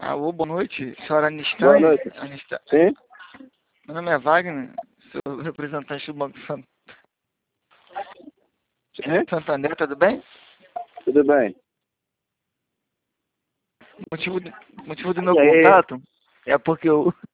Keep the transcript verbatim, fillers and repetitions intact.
Alô, boa noite, senhora Anistan. Boa noite. Anistan. Sim? Meu nome é Wagner, sou representante do Banco Sant- Sim? Santander, tudo bem? Tudo bem. O motivo, do- motivo do meu E aí? contato é porque eu